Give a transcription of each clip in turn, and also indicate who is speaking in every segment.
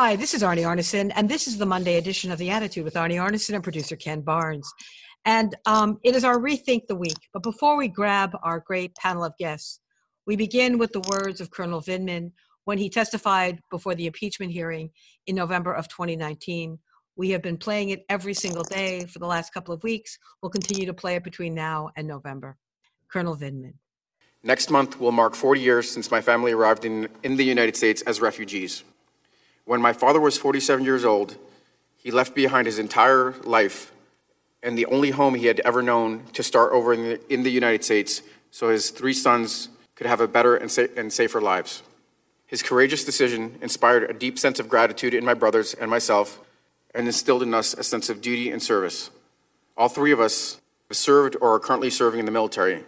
Speaker 1: Hi, this is Arnie Arnesen, and this is the Monday edition of The Attitude with Arnie Arnesen and producer Ken Barnes. And it is our Rethink the Week. But before we grab our great panel of guests, we begin with the words of Colonel Vindman when he testified before the impeachment hearing in November of 2019. We have been playing it every single day for the last couple of weeks. We'll continue to play it between now and November. Colonel Vindman.
Speaker 2: Next month will mark 40 years since my family arrived in the United States as refugees. When my father was 47 years old, he left behind his entire life and the only home he had ever known to start over in the United States so his three sons could have a better and safer lives. His courageous decision inspired a deep sense of gratitude in my brothers and myself and instilled in us a sense of duty and service. All three of us have served or are currently serving in the military.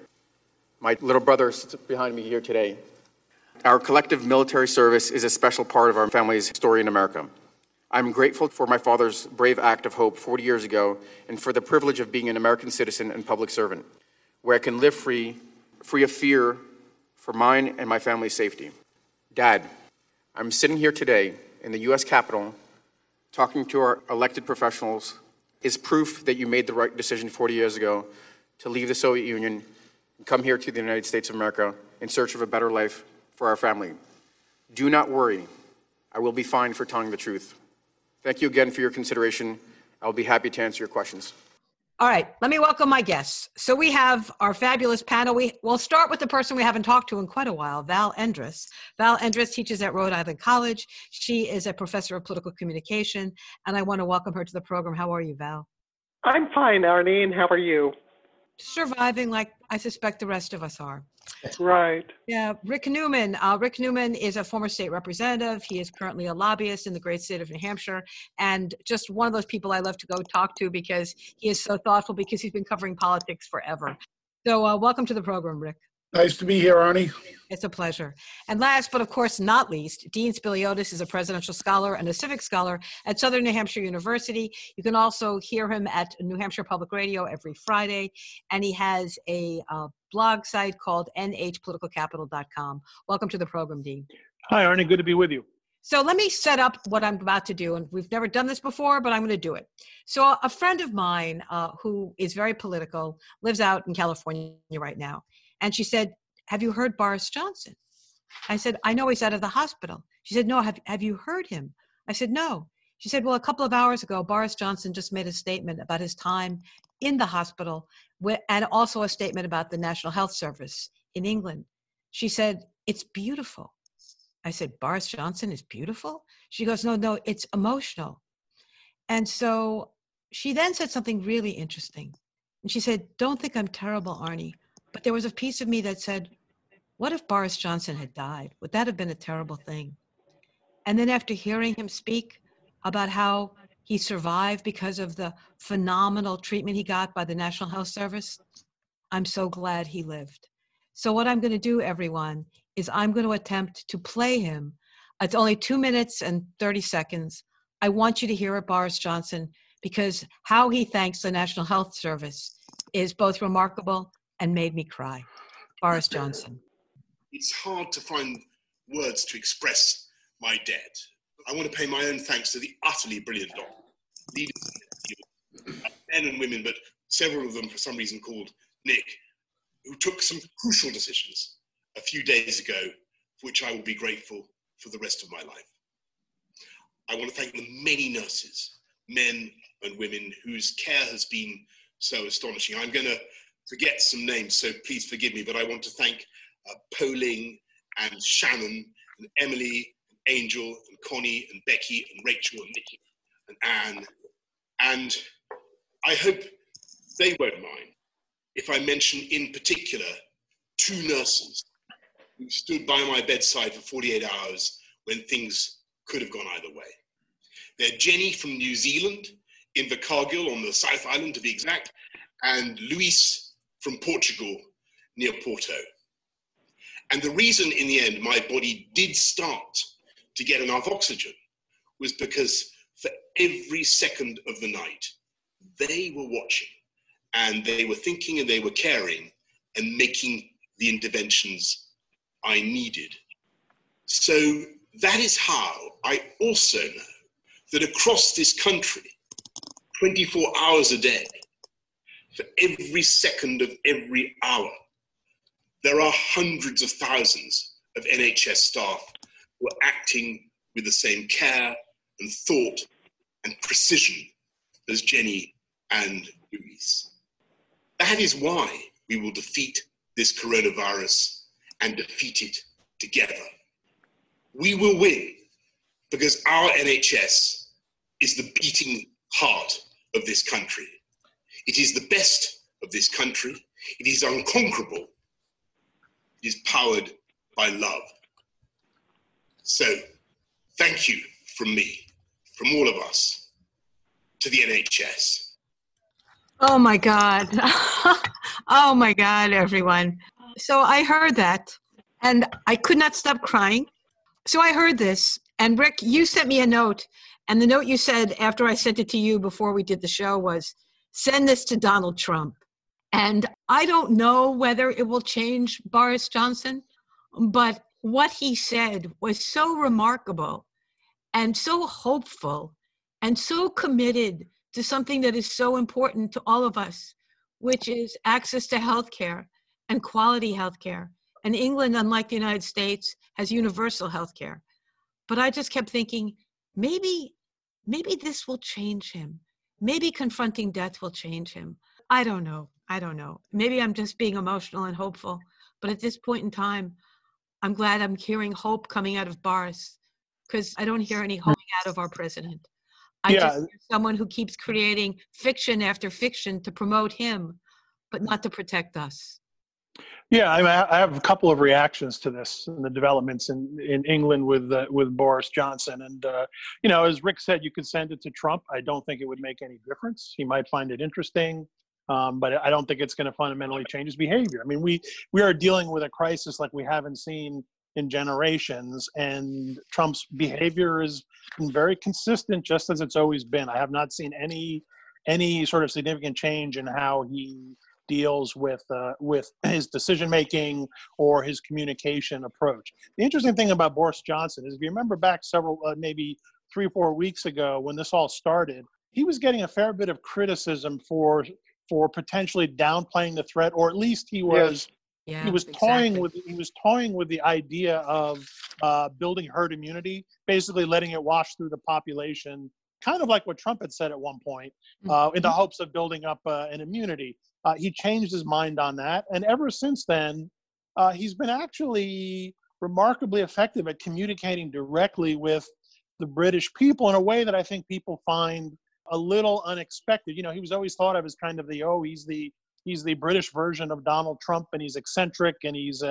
Speaker 2: My little brother sits behind me here today. Our collective military service is a special part of our family's story in America. I'm grateful for my father's brave act of hope 40 years ago and for the privilege of being an American citizen and public servant, where I can live free of fear for mine and my family's safety. Dad, I'm sitting here today in the U.S. Capitol talking to our elected professionals is proof that you made the right decision 40 years ago to leave the Soviet Union and come here to the United States of America in search of a better life for our family. Do not worry. I will be fine for telling the truth. Thank you again for your consideration. I'll be happy to answer your questions.
Speaker 1: All right, let me welcome my guests. So we have our fabulous panel. We'll start with the person we haven't talked to in quite a while, Val Endres. Val Endres teaches at Rhode Island College. She is a professor of political communication, and I want to welcome her to the program. How are you, Val?
Speaker 3: I'm fine, Arlene. How are you?
Speaker 1: Surviving like I suspect the rest of us are.
Speaker 3: Right.
Speaker 1: Yeah, Rick Newman. Rick Newman is a former state representative. He is currently a lobbyist in the great state of New Hampshire, and just one of those people I love to go talk to because he is so thoughtful because he's been covering politics forever. So welcome to the program, Rick.
Speaker 4: Nice to be here, Arnie.
Speaker 1: It's a pleasure. And last, but of course not least, Dean Spiliotis is a presidential scholar and a civic scholar at Southern New Hampshire University. You can also hear him at New Hampshire Public Radio every Friday, and he has a blog site called nhpoliticalcapital.com. Welcome to the program, Dean.
Speaker 4: Hi, Arnie. Good to be with you.
Speaker 1: So let me set up what I'm about to do, and we've never done this before, but I'm going to do it. So a friend of mine who is very political lives out in California right now. And she said, have you heard Boris Johnson? I said, I know he's out of the hospital. She said, no, have you heard him? I said, no. She said, well, a couple of hours ago, Boris Johnson just made a statement about his time in the hospital and also a statement about the National Health Service in England. She said, it's beautiful. I said, Boris Johnson is beautiful? She goes, no, it's emotional. And so she then said something really interesting. And she said, don't think I'm terrible, Arnie. But there was a piece of me that said, what if Boris Johnson had died? Would that have been a terrible thing? And then after hearing him speak about how he survived because of the phenomenal treatment he got by the National Health Service, I'm so glad he lived. So what I'm going to do, everyone, is I'm going to attempt to play him. It's only 2 minutes and 30 seconds. I want you to hear it, Boris Johnson, because how he thanks the National Health Service is both remarkable and made me cry. Boris Johnson.
Speaker 5: It's hard to find words to express my debt. I want to pay my own thanks to the utterly brilliant leaders, men and women, but several of them for some reason called Nick, who took some crucial decisions a few days ago, for which I will be grateful for the rest of my life. I want to thank the many nurses, men and women, whose care has been so astonishing. I'm going to forget some names, so please forgive me, but I want to thank Poling and Shannon and Emily and Angel and Connie and Becky and Rachel and Nikki and Anne. And I hope they won't mind if I mention in particular 2 nurses who stood by my bedside for 48 hours when things could have gone either way. They're Jenny from New Zealand, in Invercargill on the South Island to be exact, and Luis from Portugal, near Porto. And the reason in the end my body did start to get enough oxygen was because for every second of the night, they were watching and they were thinking and they were caring and making the interventions I needed. So that is how I also know that across this country, 24 hours a day, for every second of every hour, there are hundreds of thousands of NHS staff who are acting with the same care and thought and precision as Jenny and Louise. That is why we will defeat this coronavirus and defeat it together. We will win because our NHS is the beating heart of this country. It is the best of this country. It is unconquerable. It is powered by love. So, thank you from me, from all of us, to the NHS.
Speaker 1: Oh my God. Oh my God, everyone. So I heard that and I could not stop crying. So I heard this, and Rick, you sent me a note, and the note you said after I sent it to you before we did the show was, send this to Donald Trump. And I don't know whether it will change Boris Johnson, but what he said was so remarkable and so hopeful and so committed to something that is so important to all of us, which is access to healthcare and quality healthcare. And England, unlike the United States, has universal healthcare. But I just kept thinking, maybe this will change him. Maybe confronting death will change him. I don't know. Maybe I'm just being emotional and hopeful. But at this point in time, I'm glad I'm hearing hope coming out of Boris, because I don't hear any hope out of our president. I just hear someone who keeps creating fiction after fiction to promote him, but not to protect us.
Speaker 4: Yeah, I have a couple of reactions to this and the developments in England with Boris Johnson. And, as Rick said, you could send it to Trump. I don't think it would make any difference. He might find it interesting, but I don't think it's going to fundamentally change his behavior. I mean, we are dealing with a crisis like we haven't seen in generations, and Trump's behavior has been very consistent, just as it's always been. I have not seen any sort of significant change in how he deals with his decision making or his communication approach. The interesting thing about Boris Johnson is, if you remember back several, maybe 3 or 4 weeks ago when this all started, he was getting a fair bit of criticism for potentially downplaying the threat, or at least he was.
Speaker 1: Yeah,
Speaker 4: he was toying with the idea of building herd immunity, basically letting it wash through the population, kind of like what Trump had said at one point, in the hopes of building up an immunity. He changed his mind on that, and ever since then, he's been actually remarkably effective at communicating directly with the British people in a way that I think people find a little unexpected. He was always thought of as kind of he's the British version of Donald Trump, and he's eccentric, and he's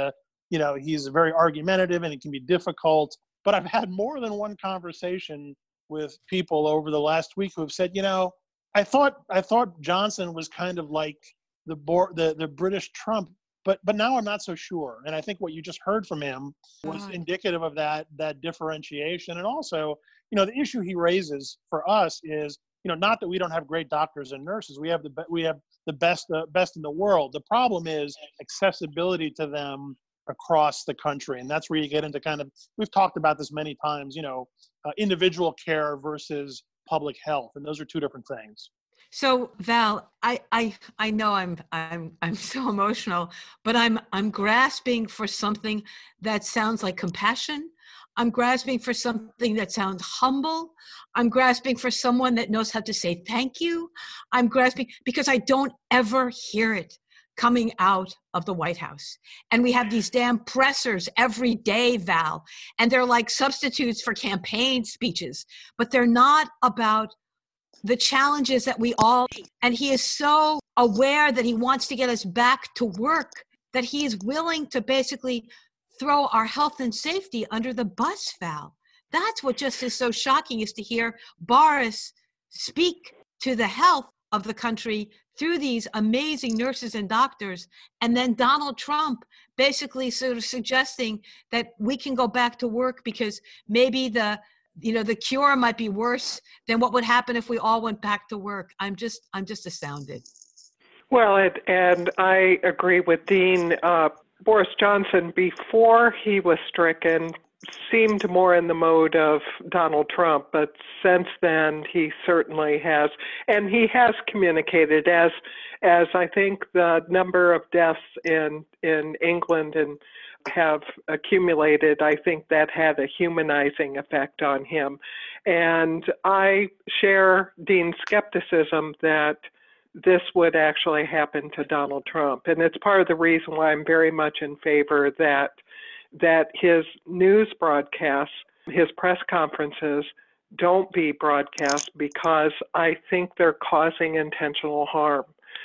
Speaker 4: very argumentative, and it can be difficult. But I've had more than one conversation with people over the last week who have said, I thought Johnson was kind of like the British Trump, but now I'm not so sure. And I think what you just heard from him was indicative of that differentiation. And also, the issue he raises for us is, not that we don't have great doctors and nurses. We have the best in the world. The problem is accessibility to them across the country. And that's where you get into we've talked about this many times, individual care versus public health. And those are two different things.
Speaker 1: So Val, I know I'm so emotional, but I'm grasping for something that sounds like compassion. I'm grasping for something that sounds humble. I'm grasping for someone that knows how to say thank you. I'm grasping because I don't ever hear it coming out of the White House. And we have these damn pressers every day, Val, and they're like substitutes for campaign speeches, but they're not about the challenges that we all, and he is so aware that he wants to get us back to work, that he is willing to basically throw our health and safety under the bus, Val. That's what just is so shocking, is to hear Boris speak to the health of the country through these amazing nurses and doctors, and then Donald Trump basically sort of suggesting that we can go back to work because maybe the cure might be worse than what would happen if we all went back to work. I'm just astounded.
Speaker 3: Well, and I agree with Dean. Boris Johnson, before he was stricken, seemed more in the mode of Donald Trump, but since then he certainly has, and he has communicated as I think the number of deaths in England and have accumulated. I think that had a humanizing effect on him, and I share Dean's skepticism that this would actually happen to Donald Trump, and it's part of the reason why I'm very much in favor that his news broadcasts, his press conferences don't be broadcast, because I think they're causing intentional harm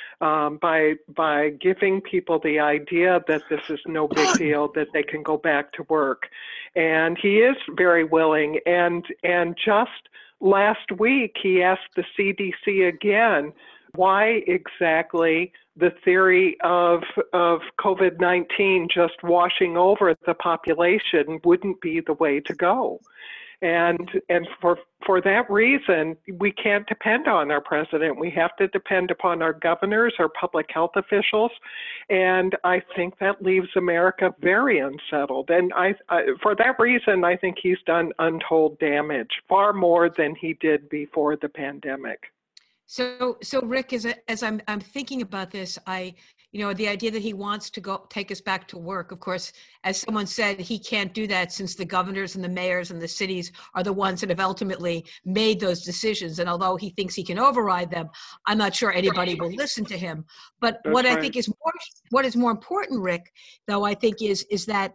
Speaker 3: by giving people the idea that this is no big deal, that they can go back to work. And he is very willing. And just last week, he asked the CDC again, why exactly the theory of COVID-19 just washing over the population wouldn't be the way to go. And for that reason, we can't depend on our president. We have to depend upon our governors, our public health officials, and I think that leaves America very unsettled. And for that reason, I think he's done untold damage, far more than he did before the pandemic.
Speaker 1: So Rick, as I'm thinking about this, the idea that he wants to take us back to work, of course, as someone said, he can't do that since the governors and the mayors and the cities are the ones that have ultimately made those decisions. And although he thinks he can override them, I'm not sure anybody will listen to him. But
Speaker 3: That's
Speaker 1: what
Speaker 3: right.
Speaker 1: I think is more important, Rick, though, I think is that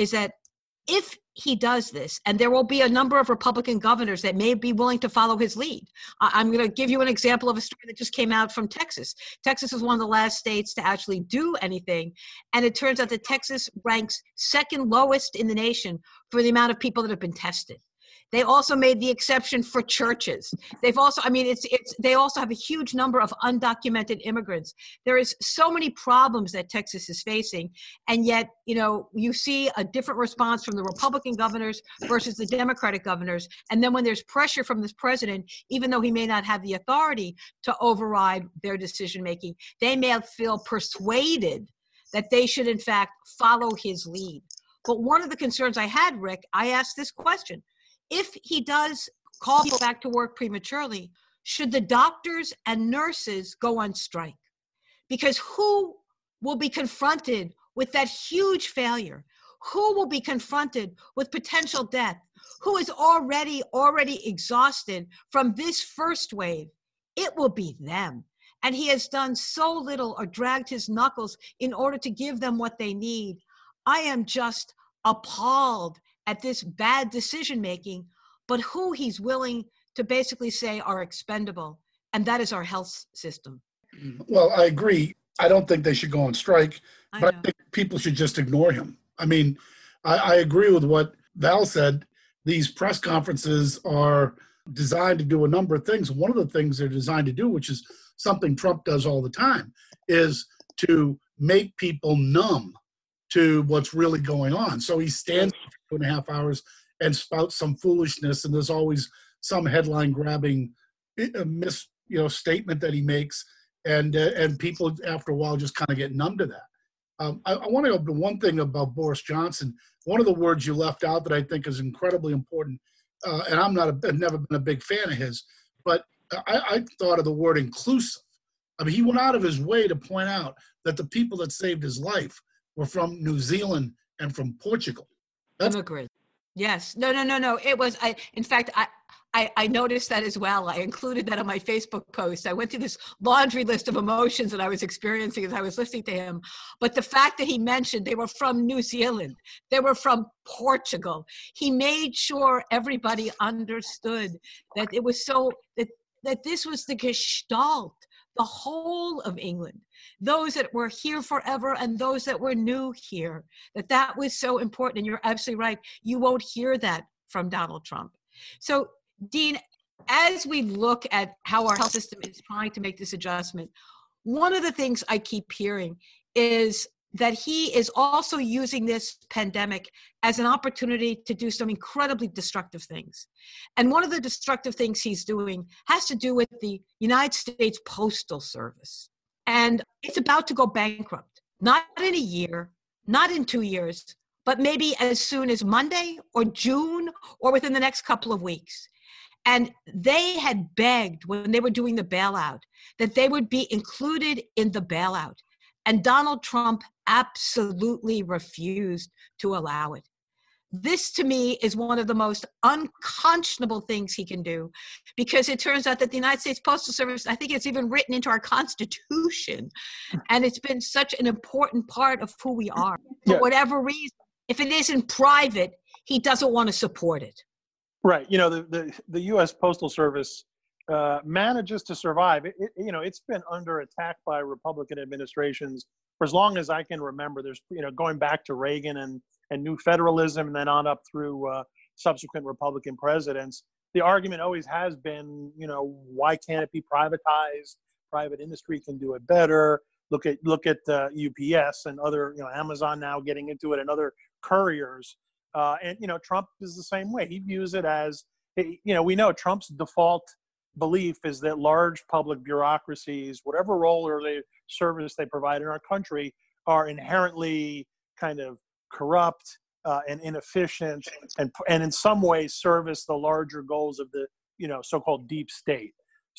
Speaker 1: if he does this, and there will be a number of Republican governors that may be willing to follow his lead. I'm going to give you an example of a story that just came out from Texas. Texas is one of the last states to actually do anything. And it turns out that Texas ranks second lowest in the nation for the amount of people that have been tested. They also made the exception for churches. They've also, they also have a huge number of undocumented immigrants. There is so many problems that Texas is facing, and yet, you see a different response from the Republican governors versus the Democratic governors. And then when there's pressure from this president, even though he may not have the authority to override their decision-making, they may feel persuaded that they should, in fact, follow his lead. But one of the concerns I had, Rick, I asked this question. If he does call people back to work prematurely, should the doctors and nurses go on strike? Because who will be confronted with that huge failure? Who will be confronted with potential death? Who is already exhausted from this first wave? It will be them. And he has done so little or dragged his knuckles in order to give them what they need. I am just appalled at this bad decision-making, but who he's willing to basically say are expendable, and that is our health system.
Speaker 6: Well, I agree. I don't think they should go on strike, but I think people should just ignore him. I agree with what Val said. These press conferences are designed to do a number of things. One of the things they're designed to do, which is something Trump does all the time, is to make people numb to what's really going on. So he stands for 2.5 hours and spouts some foolishness, and there's always some headline-grabbing statement that he makes, and people after a while just kind of get numb to that. I want to go to one thing about Boris Johnson. One of the words you left out that I think is incredibly important, and I've never been a big fan of his, but I thought of the word inclusive. He went out of his way to point out that the people that saved his life were from New Zealand and from Portugal.
Speaker 1: Immigrant. Yes. No. It was, in fact, I noticed that as well. I included that on my Facebook post. I went through this laundry list of emotions that I was experiencing as I was listening to him. But the fact that he mentioned they were from New Zealand, they were from Portugal, he made sure everybody understood that it was that this was the gestalt, the whole of England, those that were here forever and those that were new here, that was so important. And you're absolutely right. You won't hear that from Donald Trump. So, Dean, as we look at how our health system is trying to make this adjustment, one of the things I keep hearing is that he is also using this pandemic as an opportunity to do some incredibly destructive things. And one of the destructive things he's doing has to do with the United States Postal Service. And it's about to go bankrupt, not in a year, not in 2 years, but maybe as soon as Monday or June or within the next couple of weeks. And they had begged when they were doing the bailout that they would be included in the bailout. And Donald Trump absolutely refused to allow it. This, to me, is one of the most unconscionable things he can do, because it turns out that the United States Postal Service, I think it's even written into our Constitution, and it's been such an important part of who we are. For whatever reason, if it isn't private, he doesn't want to support it.
Speaker 4: Right. You know, the U.S. Postal Service manages to survive. It's been under attack by Republican administrations for as long as I can remember. There's, going back to Reagan and New Federalism, and then on up through subsequent Republican presidents. The argument always has been, why can't it be privatized? Private industry can do it better. Look at UPS and other, Amazon now getting into it, and other couriers. And Trump is the same way. He views it as, we know Trump's default belief is that large public bureaucracies, whatever role or the service they provide in our country, are inherently kind of corrupt and inefficient, and in some ways service the larger goals of the so-called deep state.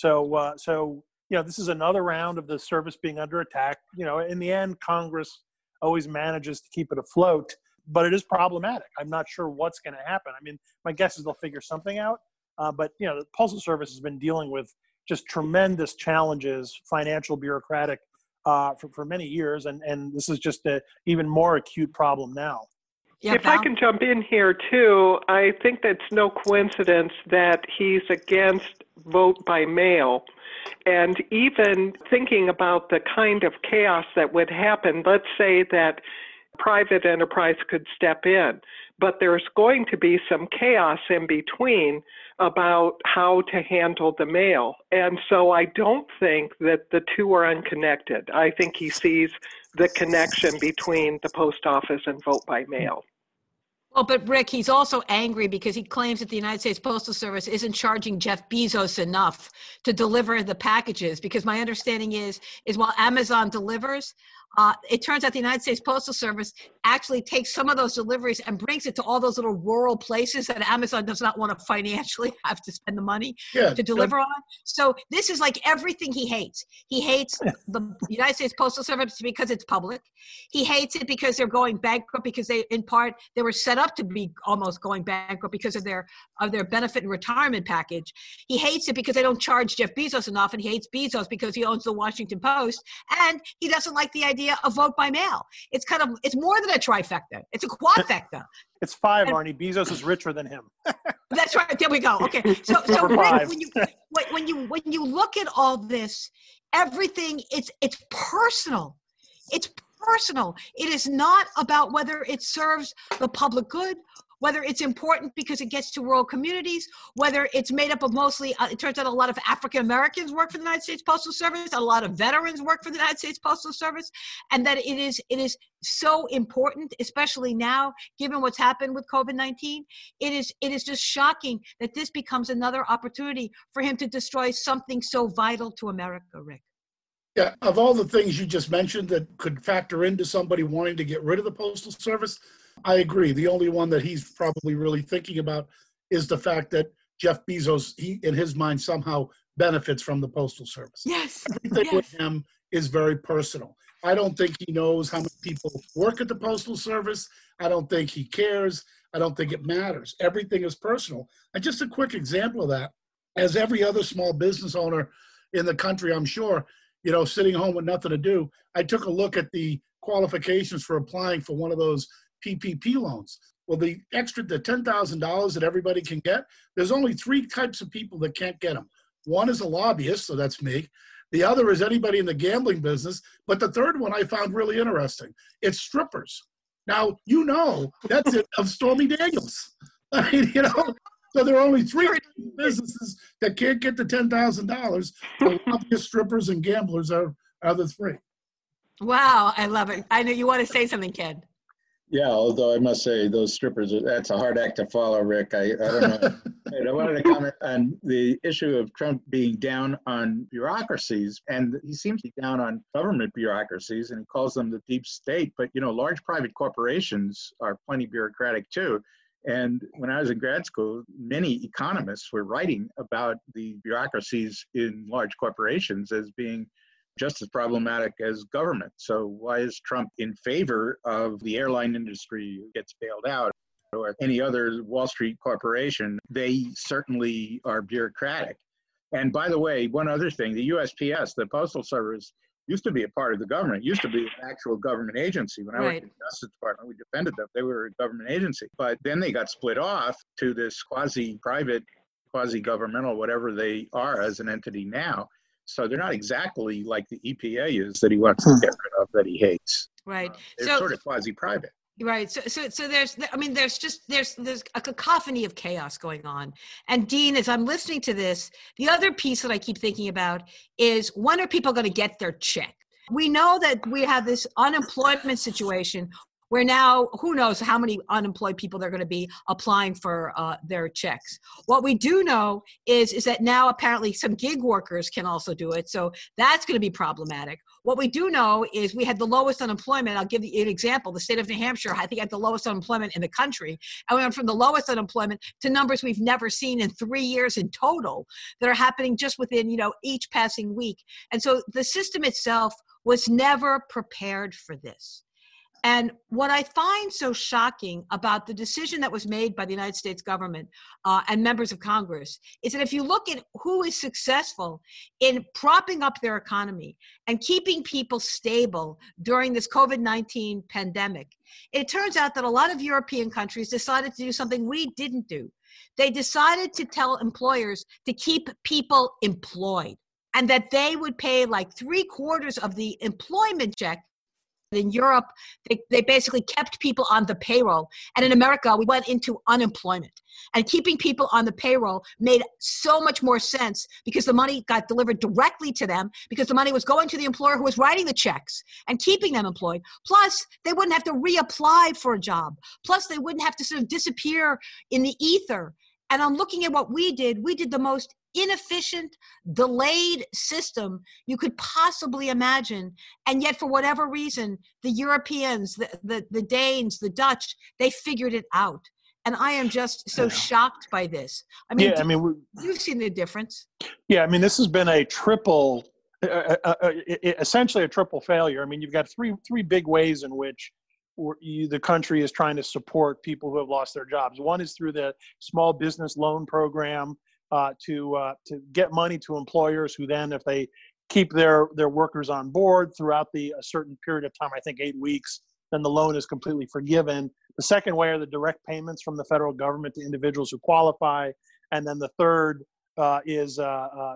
Speaker 4: So this is another round of the service being under attack. In the end, Congress always manages to keep it afloat, but it is problematic. I'm not sure what's going to happen. I mean, my guess is they'll figure something out. But the Postal Service has been dealing with just tremendous challenges, financial, bureaucratic, for many years, and this is just an even more acute problem now.
Speaker 1: Yeah,
Speaker 3: if I can jump in here too, I think that's no coincidence that he's against vote by mail. And even thinking about the kind of chaos that would happen, let's say that private enterprise could step in, but there's going to be some chaos in between about how to handle the mail. And so I don't think that the two are unconnected. I think he sees the connection between the post office and vote by mail.
Speaker 1: Well, but Rick, he's also angry because he claims that the United States Postal Service isn't charging Jeff Bezos enough to deliver the packages, because my understanding is while Amazon delivers, it turns out the United States Postal Service actually takes some of those deliveries and brings it to all those little rural places that Amazon does not want to financially have to spend the money to deliver on. So this is like everything he hates. He hates the United States Postal Service because it's public. He hates it because they're going bankrupt, because they were set up to be almost going bankrupt because of their benefit and retirement package. He hates it because they don't charge Jeff Bezos enough, and he hates Bezos because he owns the Washington Post, and he doesn't like the idea of vote by mail. It's more than a trifecta. It's a quadfecta.
Speaker 4: It's five, Arnie. Bezos is richer than him.
Speaker 1: That's right. There we go. Okay. So Rick, when you look at all this, everything, it's personal. It's personal. It is not about whether it serves the public good, whether it's important because it gets to rural communities, whether it's made up of mostly, it turns out a lot of African Americans work for the United States Postal Service, a lot of veterans work for the United States Postal Service, and that it is so important, especially now, given what's happened with COVID-19. It is just shocking that this becomes another opportunity for him to destroy something so vital to America, Rick.
Speaker 6: Yeah, of all the things you just mentioned that could factor into somebody wanting to get rid of the Postal Service, I agree. The only one that he's probably really thinking about is the fact that Jeff Bezos, in his mind, somehow benefits from the Postal Service.
Speaker 1: Yes.
Speaker 6: Everything with him is very personal. I don't think he knows how many people work at the Postal Service. I don't think he cares. I don't think it matters. Everything is personal. And just a quick example of that, as every other small business owner in the country, I'm sure, sitting home with nothing to do, I took a look at the qualifications for applying for one of those PPP loans. Well, the $10,000 that everybody can get, there's only three types of people that can't get them. One is a lobbyist, so that's me. The other is anybody in the gambling business. But the third one I found really interesting. It's strippers. Now, that's it of Stormy Daniels. I mean, so there are only three businesses that can't get the $10,000. The lobbyists, strippers, and gamblers are the three.
Speaker 1: Wow, I love it. I know you want to say something, Ken.
Speaker 7: Yeah, although I must say those strippers, that's a hard act to follow, Rick. I don't know. Right, I wanted to comment on the issue of Trump being down on bureaucracies, and he seems to be down on government bureaucracies, and he calls them the deep state. But large private corporations are plenty bureaucratic too. And when I was in grad school, many economists were writing about the bureaucracies in large corporations as being just as problematic as government. So why is Trump in favor of the airline industry gets bailed out, or any other Wall Street corporation? They certainly are bureaucratic. And by the way, one other thing, the USPS, the Postal Service, used to be a part of the government, used to be an actual government agency. When I worked in the Justice Department, we defended them. They were a government agency. But then they got split off to this quasi-private, quasi-governmental, whatever they are as an entity now. So they're not exactly like the EPA is that he wants to get rid of, that he hates.
Speaker 1: Right.
Speaker 7: They're sort of quasi-private.
Speaker 1: Right. So there's a cacophony of chaos going on. And Dean, as I'm listening to this, the other piece that I keep thinking about is, when are people going to get their check? We know that we have this unemployment situation where now, who knows how many unemployed people they're going to be applying for their checks. What we do know is that now apparently some gig workers can also do it. So that's going to be problematic. What we do know is we had the lowest unemployment. I'll give you an example. The state of New Hampshire, I think, had the lowest unemployment in the country. And we went from the lowest unemployment to numbers we've never seen in 3 years in total that are happening just within, each passing week. And so the system itself was never prepared for this. And what I find so shocking about the decision that was made by the United States government and members of Congress is that if you look at who is successful in propping up their economy and keeping people stable during this COVID-19 pandemic, it turns out that a lot of European countries decided to do something we didn't do. They decided to tell employers to keep people employed, and that they would pay like 3/4 of the employment check. In Europe, they basically kept people on the payroll. And in America, we went into unemployment. And keeping people on the payroll made so much more sense because the money got delivered directly to them, because the money was going to the employer who was writing the checks and keeping them employed. Plus, they wouldn't have to reapply for a job. Plus, they wouldn't have to sort of disappear in the ether. And I'm looking at what we did. We did the most inefficient, delayed system you could possibly imagine. And yet, for whatever reason, the Europeans, the Danes, the Dutch, they figured it out. And I am just so shocked by this. I mean, you've seen the difference.
Speaker 4: Yeah, I mean, this has been a triple, essentially a triple failure. I mean, you've got three big ways in which the country is trying to support people who have lost their jobs. One is through the small business loan program to get money to employers who then, if they keep their workers on board throughout a certain period of time, I think 8 weeks, then the loan is completely forgiven. The second way are the direct payments from the federal government to individuals who qualify. And then the third is the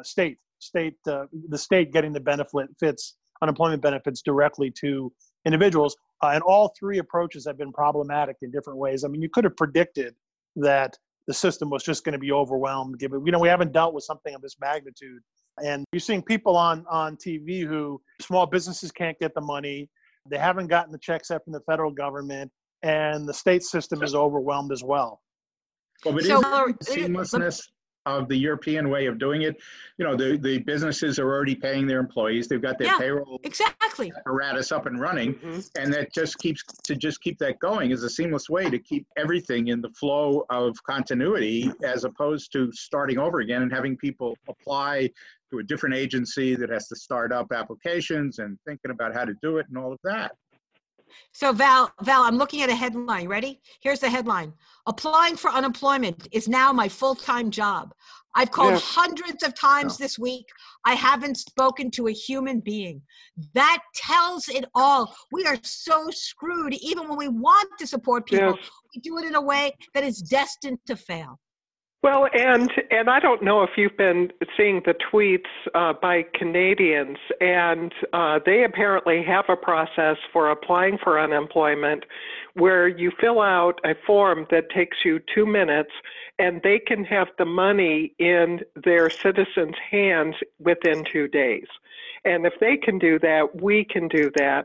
Speaker 4: state getting the benefits, unemployment benefits directly to individuals. And all three approaches have been problematic in different ways. I mean, you could have predicted that the system was just going to be overwhelmed, given, we haven't dealt with something of this magnitude. And you're seeing people on TV who, small businesses can't get the money. They haven't gotten the checks up from the federal government, and the state system is overwhelmed as well.
Speaker 7: Well, but the seamlessness of the European way of doing it, the businesses are already paying their employees. They've got their payroll apparatus up and running. Mm-hmm. And that just keep that going is a seamless way to keep everything in the flow of continuity, as opposed to starting over again and having people apply to a different agency that has to start up applications and thinking about how to do it and all of that.
Speaker 1: So Val, I'm looking at a headline. Ready? Here's the headline. Applying for unemployment is now my full-time job. I've called hundreds of times this week. I haven't spoken to a human being. That tells it all. We are so screwed. Even when we want to support people, we do it in a way that is destined to fail.
Speaker 3: Well, and I don't know if you've been seeing the tweets by Canadians, and they apparently have a process for applying for unemployment where you fill out a form that takes you 2 minutes, and they can have the money in their citizens' hands within 2 days. And if they can do that, we can do that.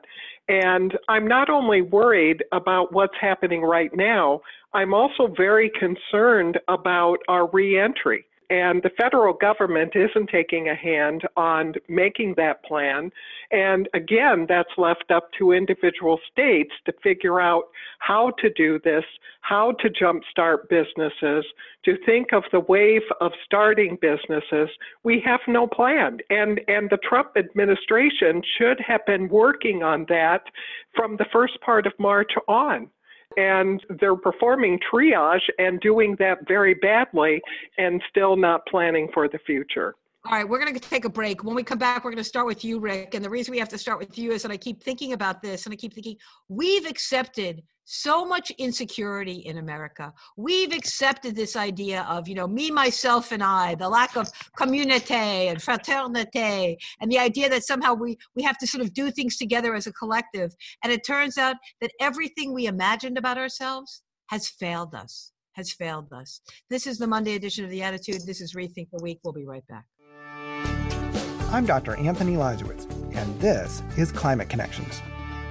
Speaker 3: And I'm not only worried about what's happening right now, I'm also very concerned about our reentry. And the federal government isn't taking a hand on making that plan. And again, that's left up to individual states to figure out how to do this, how to jumpstart businesses, to think of the wave of starting businesses. We have no plan. And the Trump administration should have been working on that from the first part of March on. And they're performing triage and doing that very badly and still not planning for the future.
Speaker 1: All right, we're going to take a break. When we come back, we're going to start with you, Rick. And the reason we have to start with you is that I keep thinking about this and I keep thinking, we've accepted so much insecurity in America. We've accepted this idea of, me, myself, and I, the lack of community and fraternité, and the idea that somehow we have to sort of do things together as a collective. And it turns out that everything we imagined about ourselves has failed us. This is the Monday edition of The Attitude. This is Rethink the Week. We'll be right back.
Speaker 8: I'm Dr. Anthony Lazarowitz, and this is Climate Connections.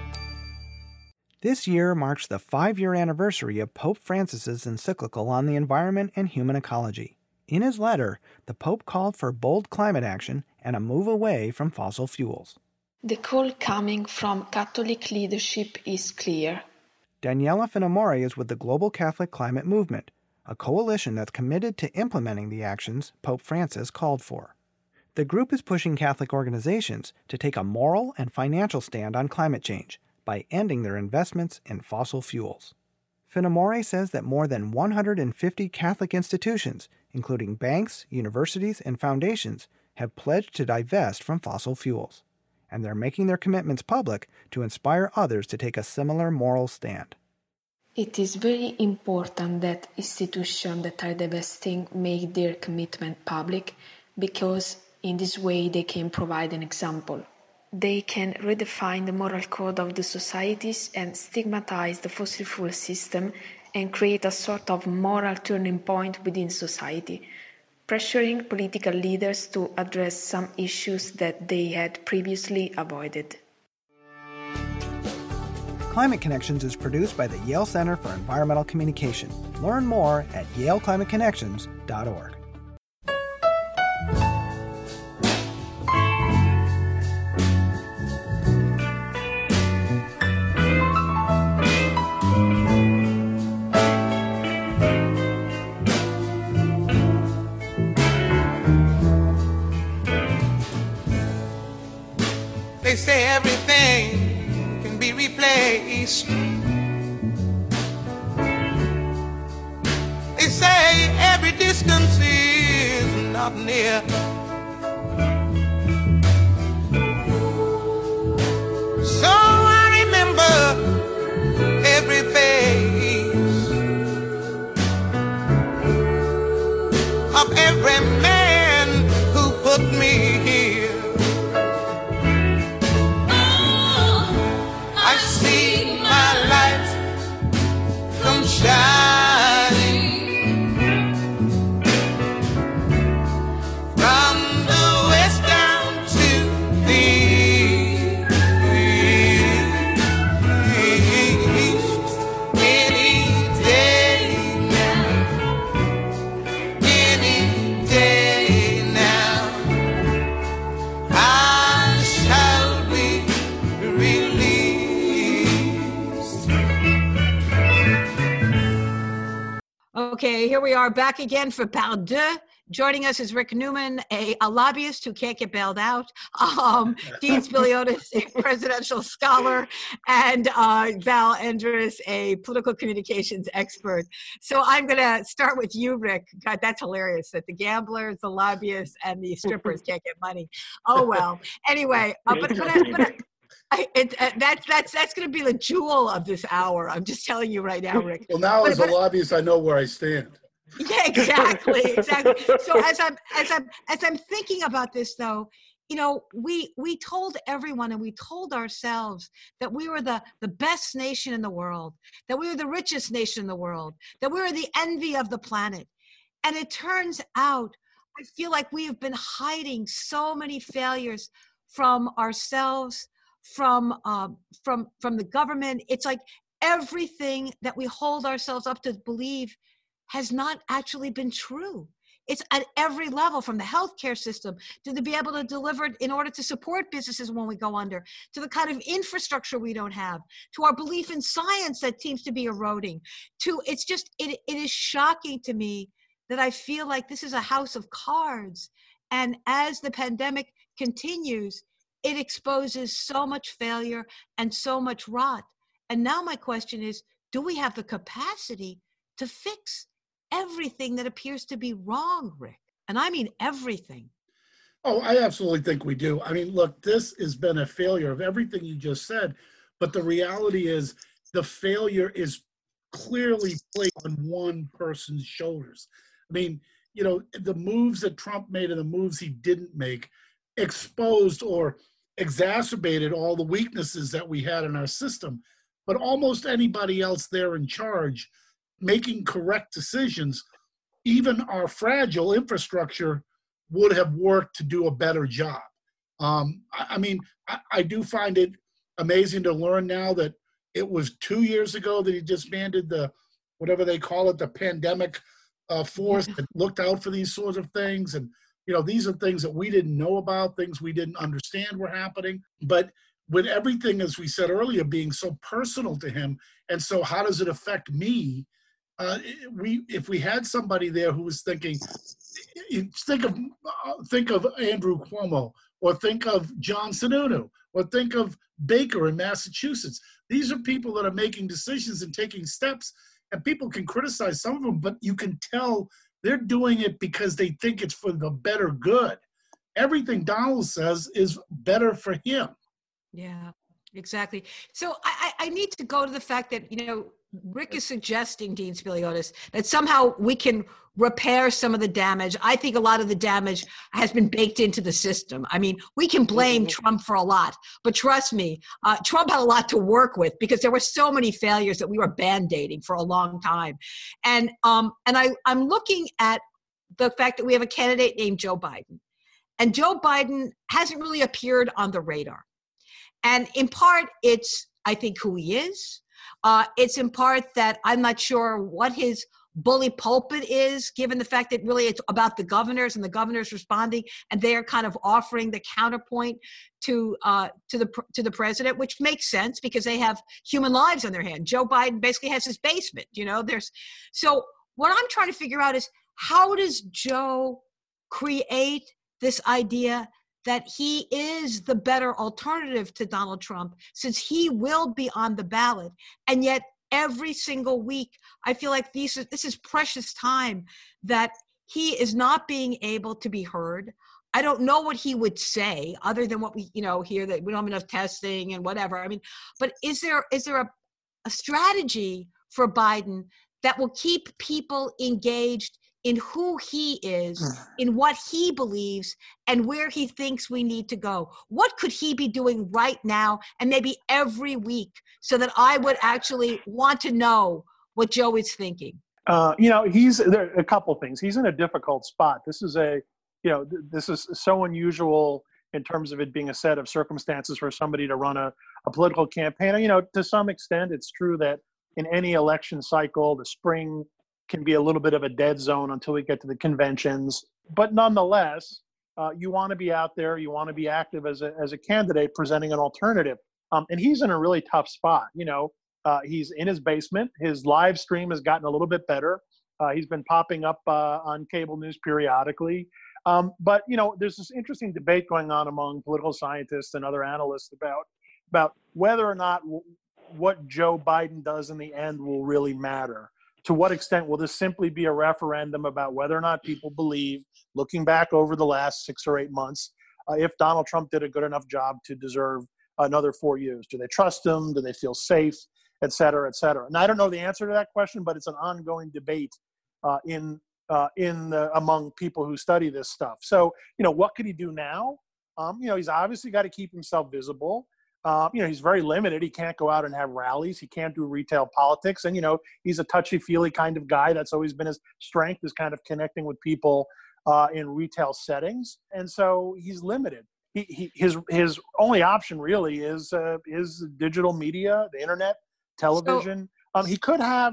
Speaker 8: This year marks the 5-year anniversary of Pope Francis's encyclical on the environment and human ecology. In his letter, the Pope called for bold climate action and a move away from fossil fuels.
Speaker 9: The call coming from Catholic leadership is clear.
Speaker 8: Daniela Finamore is with the Global Catholic Climate Movement, a coalition that's committed to implementing the actions Pope Francis called for. The group is pushing Catholic organizations to take a moral and financial stand on climate change by ending their investments in fossil fuels. Finamore says that more than 150 Catholic institutions, including banks, universities, and foundations, have pledged to divest from fossil fuels, and they're making their commitments public to inspire others to take a similar moral stand.
Speaker 9: It is very important that institutions that are divesting make their commitment public, because in this way they can provide an example. They can redefine the moral code of the societies and stigmatize the fossil fuel system and create a sort of moral turning point within society, pressuring political leaders to address some issues that they had previously avoided.
Speaker 8: Climate Connections is produced by the Yale Center for Environmental Communication. Learn more at yaleclimateconnections.org.
Speaker 10: They say everything can be replaced. They say every distance is not near. So I remember every face of every man who put me here. Shining from the west down to the east. Any day now, I shall be released.
Speaker 1: Okay, here we are back again for Part 2. Joining us is Rick Newman, a lobbyist who can't get bailed out, Dean Spiliotis, a presidential scholar, and Val Endres, a political communications expert. So I'm going to start with you, Rick. God, that's hilarious that the gamblers, the lobbyists, and the strippers can't get money. Oh, well. Anyway, that's going to be the jewel of this hour. I'm just telling you right now, Rick.
Speaker 6: Well, now as a lobbyist, I know where I stand.
Speaker 1: Yeah, exactly. So as I'm thinking about this, though, we told everyone and we told ourselves that we were the best nation in the world, that we were the richest nation in the world, that we were the envy of the planet. And it turns out, I feel like we have been hiding so many failures from ourselves, from the government. It's like everything that we hold ourselves up to believe has not actually been true. It's at every level, from the healthcare system to be able to deliver it in order to support businesses when we go under, to the kind of infrastructure we don't have, to our belief in science that seems to be eroding. It's just, it is shocking to me that I feel like this is a house of cards. And as the pandemic continues, it exposes so much failure and so much rot. And now my question is, do we have the capacity to fix everything that appears to be wrong, Rick? And I mean everything.
Speaker 6: Oh, I absolutely think we do. I mean, look, this has been a failure of everything you just said, but the reality is the failure is clearly placed on one person's shoulders. I mean, you know, the moves that Trump made and the moves he didn't make exposed or exacerbated all the weaknesses that we had in our system. But almost anybody else there in charge making correct decisions, even our fragile infrastructure would have worked to do a better job. I mean, I do find it amazing to learn now that it was 2 years ago that he disbanded the, whatever they call it, the pandemic force that looked out for these sorts of things. And, you know, these are things that we didn't know about, things we didn't understand were happening. But with everything, as we said earlier, being so personal to him, and so how does it affect me? If we had somebody there who was thinking, think of Andrew Cuomo, or think of John Sununu, or think of Baker in Massachusetts. These are people that are making decisions and taking steps, and people can criticize some of them, but you can tell they're doing it because they think it's for the better good. Everything Donald says is better for him.
Speaker 1: Yeah, exactly. So I need to go to the fact that, you know, Rick is suggesting, Dean Spiliotis, that somehow we can repair some of the damage. I think a lot of the damage has been baked into the system. I mean, we can blame Trump for a lot, but trust me, Trump had a lot to work with because there were so many failures that we were band-aiding for a long time. And I'm looking at the fact that we have a candidate named Joe Biden. And Joe Biden hasn't really appeared on the radar. And in part, it's, I think, who he is. It's in part that I'm not sure what his bully pulpit is, given the fact that really it's about the governors and the governors responding, and they are kind of offering the counterpoint to the president, which makes sense because they have human lives on their hand. Joe Biden basically has his basement, you know. So what I'm trying to figure out is, how does Joe create this idea that he is the better alternative to Donald Trump, since he will be on the ballot? And yet every single week, I feel like this is precious time that he is not being able to be heard. I don't know what he would say other than what we, you know, hear, that we don't have enough testing and whatever. I mean, but is there a strategy for Biden that will keep people engaged in who he is, in what he believes, and where he thinks we need to go? What could he be doing right now and maybe every week, so that I would actually want to know what Joe is thinking?
Speaker 4: You know, there are a couple things. He's in a difficult spot. This is this is so unusual in terms of it being a set of circumstances for somebody to run a political campaign. You know, to some extent, it's true that in any election cycle, the spring can be a little bit of a dead zone until we get to the conventions. But nonetheless, you want to be out there, you want to be active as a candidate presenting an alternative. And he's in a really tough spot. You know, he's in his basement. His live stream has gotten a little bit better. He's been popping up on cable news periodically. But, you know, there's this interesting debate going on among political scientists and other analysts about whether or not what Joe Biden does in the end will really matter. To what extent will this simply be a referendum about whether or not people believe, looking back over the last 6 or 8 months, if Donald Trump did a good enough job to deserve another 4 years? Do they trust him? Do they feel safe? Et cetera, et cetera. And I don't know the answer to that question, but it's an ongoing debate among people who study this stuff. So, you know, what could he do now? You know, he's obviously got to keep himself visible. You know, he's very limited. He can't go out and have rallies. He can't do retail politics. And, you know, he's a touchy-feely kind of guy. That's always been his strength, is kind of connecting with people in retail settings. And so he's limited. his only option really is digital media, the internet, television. He could have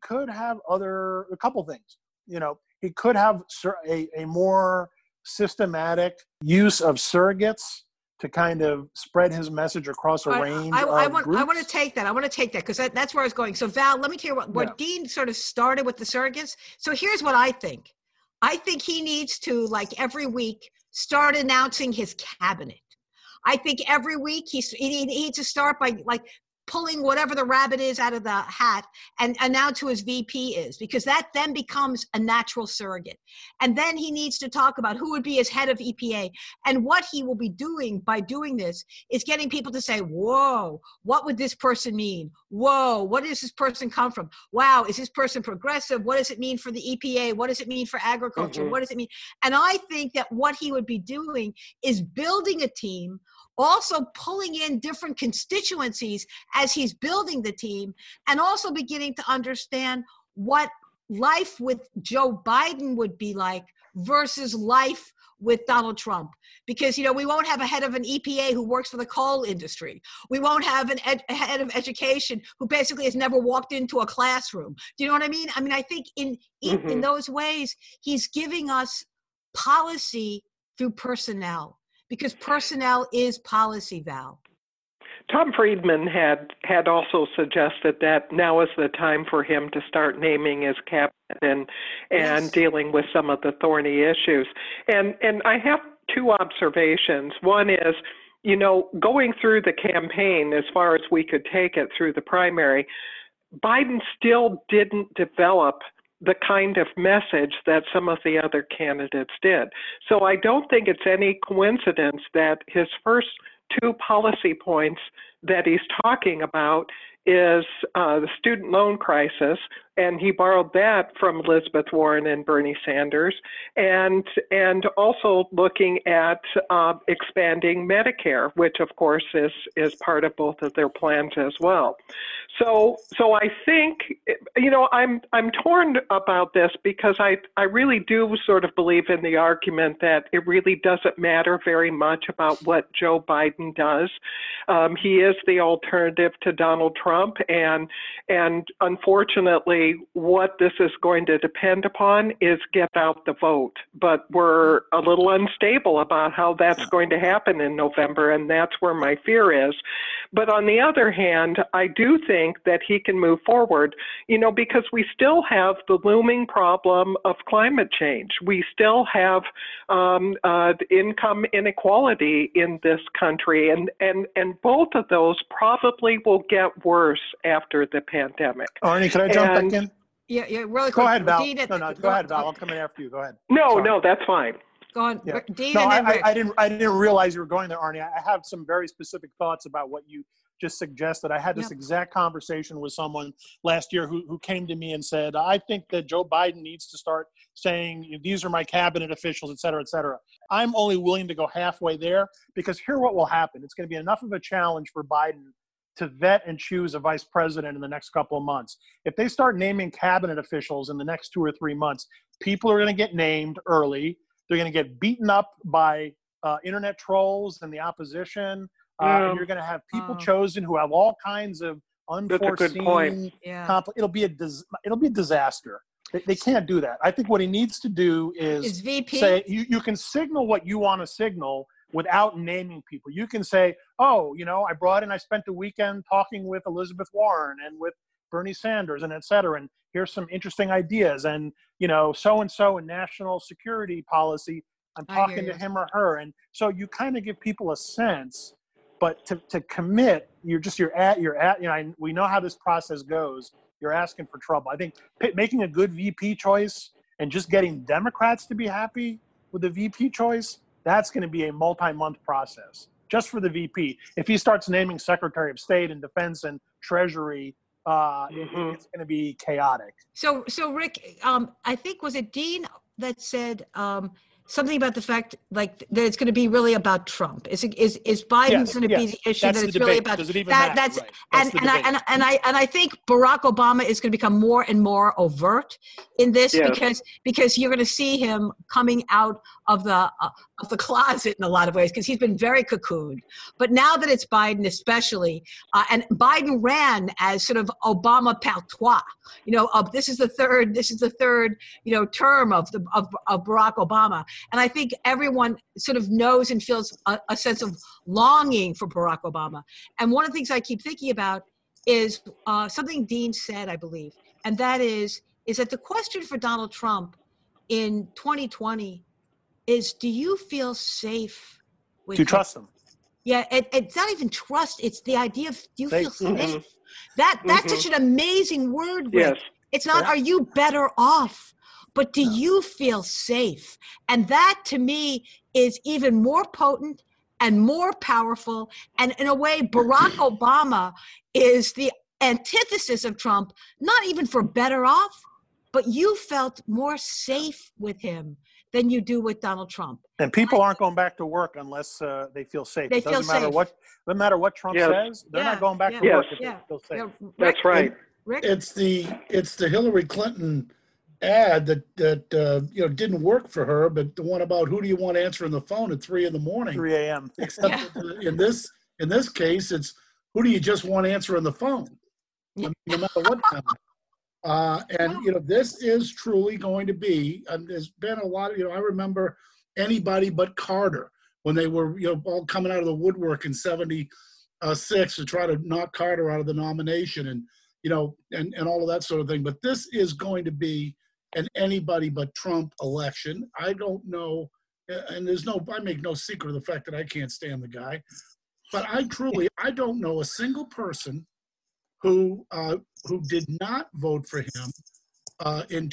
Speaker 4: a couple things. He could have a more systematic use of surrogates to kind of spread his message across a range of groups.
Speaker 1: I want to take that. Because that's where I was going. So Val, let me tell you what Dean sort of started with the surrogates. So here's what I think. I think he needs to, like every week, start announcing his cabinet. I think every week he needs to start by like pulling whatever the rabbit is out of the hat and announce who his VP is, because that then becomes a natural surrogate. And then he needs to talk about who would be his head of EPA. And what he will be doing by doing this is getting people to say, whoa, what would this person mean? Whoa, what does this person come from? Wow, is this person progressive? What does it mean for the EPA? What does it mean for agriculture? What does it mean? And I think that what he would be doing is building a team, also pulling in different constituencies as he's building the team, and also beginning to understand what life with Joe Biden would be like versus life with Donald Trump. Because, we won't have a head of an EPA who works for the coal industry. We won't have a head of education who basically has never walked into a classroom. Do you know what I mean? I think in those ways, he's giving us policy through personnel. Because personnel is policy, Val.
Speaker 3: Tom Friedman had also suggested that now is the time for him to start naming his cabinet and dealing with some of the thorny issues. And I have two observations. One is, going through the campaign, as far as we could take it through the primary, Biden still didn't develop the kind of message that some of the other candidates did. So I don't think it's any coincidence that his first two policy points that he's talking about is the student loan crisis, and he borrowed that from Elizabeth Warren and Bernie Sanders, and also looking at expanding Medicare, which of course is part of both of their plans as well. So I think, I'm torn about this because I really do sort of believe in the argument that it really doesn't matter very much about what Joe Biden does. He is the alternative to Donald Trump, and unfortunately, what this is going to depend upon is get out the vote. But we're a little unstable about how that's going to happen in November, and that's where my fear is. But on the other hand, I do think that he can move forward, because we still have the looming problem of climate change. We still have income inequality in this country, and both of those probably will get worse after the pandemic.
Speaker 4: Arnie, can I jump back in?
Speaker 1: Yeah, really quick.
Speaker 4: Go ahead, Val.
Speaker 1: No,
Speaker 4: go ahead, Val. I'll come in after you. Go ahead.
Speaker 3: No, that's fine.
Speaker 1: Go on.
Speaker 4: Yeah.
Speaker 1: Dean,
Speaker 4: no,
Speaker 1: and then Rick.
Speaker 4: I didn't realize you were going there, Arnie. I have some very specific thoughts about what you just suggested. I had this exact conversation with someone last year who came to me and said, I think that Joe Biden needs to start saying, these are my cabinet officials, et cetera, et cetera. I'm only willing to go halfway there, because here what will happen. It's going to be enough of a challenge for Biden to vet and choose a vice president in the next couple of months. If they start naming cabinet officials in the next 2 or 3 months, people are going to get named early. They're going to get beaten up by internet trolls and the opposition. And you're going to have people chosen who have all kinds of unforeseen.
Speaker 3: That's a good point.
Speaker 4: It'll be a disaster. They can't do that. I think what he needs to do is
Speaker 1: VP?
Speaker 4: say you can signal what you want to signal without naming people. You can say, I spent the weekend talking with Elizabeth Warren and with Bernie Sanders and et cetera, and here's some interesting ideas. And, so-and-so in national security policy, I'm talking to him or her. And so you kind of give people a sense, but to commit, we know how this process goes. You're asking for trouble. I think making a good VP choice and just getting Democrats to be happy with the VP choice, that's going to be a multi-month process just for the VP. If he starts naming Secretary of State and Defense and Treasury, it's going to be chaotic.
Speaker 1: So Rick, I think, was it Dean that said something about the fact like that it's going to be really about Trump. Is Biden
Speaker 4: Yes,
Speaker 1: going to be
Speaker 4: yes.
Speaker 1: the issue
Speaker 4: That's
Speaker 1: that
Speaker 4: the
Speaker 1: it's really
Speaker 4: debate.
Speaker 1: about?
Speaker 4: Does it even
Speaker 1: that,
Speaker 4: matter?
Speaker 1: That's
Speaker 4: Right. That's the debate.
Speaker 1: and I think Barack Obama is going to become more and more overt in this
Speaker 3: Yes.
Speaker 1: because you're going to see him coming out of the closet in a lot of ways because he's been very cocooned. But now that it's Biden, especially, and Biden ran as sort of Obama patois. This is the third term of Barack Obama, and I think everyone sort of knows and feels a sense of longing for Barack Obama. And one of the things I keep thinking about is something Dean said, I believe, and that is that the question for Donald Trump in 2020 is, do you feel safe with
Speaker 4: Do you trust him?
Speaker 1: Yeah, it's not even trust. It's the idea of, do you feel
Speaker 4: Safe.
Speaker 1: safe? That's such an amazing word, Rick.
Speaker 3: Yes.
Speaker 1: It's not, are you better off? But do you feel safe? And that, to me, is even more potent and more powerful. And in a way, Barack Obama is the antithesis of Trump, not even for better off, but you felt more safe with him than you do with Donald Trump.
Speaker 4: And people aren't going back to work unless they feel safe.
Speaker 1: They
Speaker 4: It doesn't
Speaker 1: feel
Speaker 4: matter
Speaker 1: safe.
Speaker 4: doesn't matter what Trump
Speaker 3: Yes.
Speaker 4: says. They're not going back to
Speaker 3: Yes.
Speaker 4: work if they feel safe.
Speaker 3: That's right.
Speaker 1: Rick?
Speaker 6: It's the Hillary Clinton ad that didn't work for her, but the one about who do you want answering the phone at 3 a.m.
Speaker 4: 3 a.m.
Speaker 6: Except that in this case, it's who do you just want answering the phone, no matter what time. This is truly going to be. There's been a lot of I remember anybody but Carter when they were all coming out of the woodwork in '76 to try to knock Carter out of the nomination and all of that sort of thing. But this is going to be an anybody but Trump election. I don't know, and I make no secret of the fact that I can't stand the guy, but I don't know a single person who did not vote for him in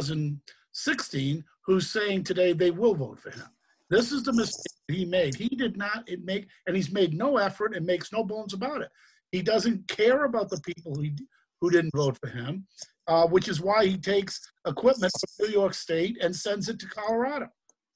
Speaker 6: 2016 who's saying today they will vote for him. This is the mistake he made. He did not make, and he's made no effort and makes no bones about it. He doesn't care about the people who didn't vote for him, which is why he takes equipment from New York State and sends it to Colorado.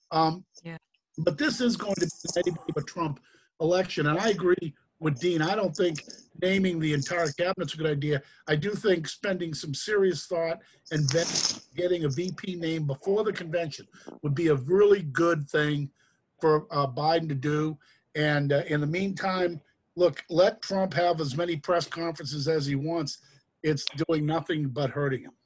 Speaker 6: But this is going to be anybody but Trump election, and I agree with Dean. I don't think naming the entire cabinet's a good idea. I do think spending some serious thought and then getting a VP name before the convention would be a really good thing for Biden to do. And in the meantime, look, let Trump have as many press conferences as he wants. It's doing nothing but hurting him.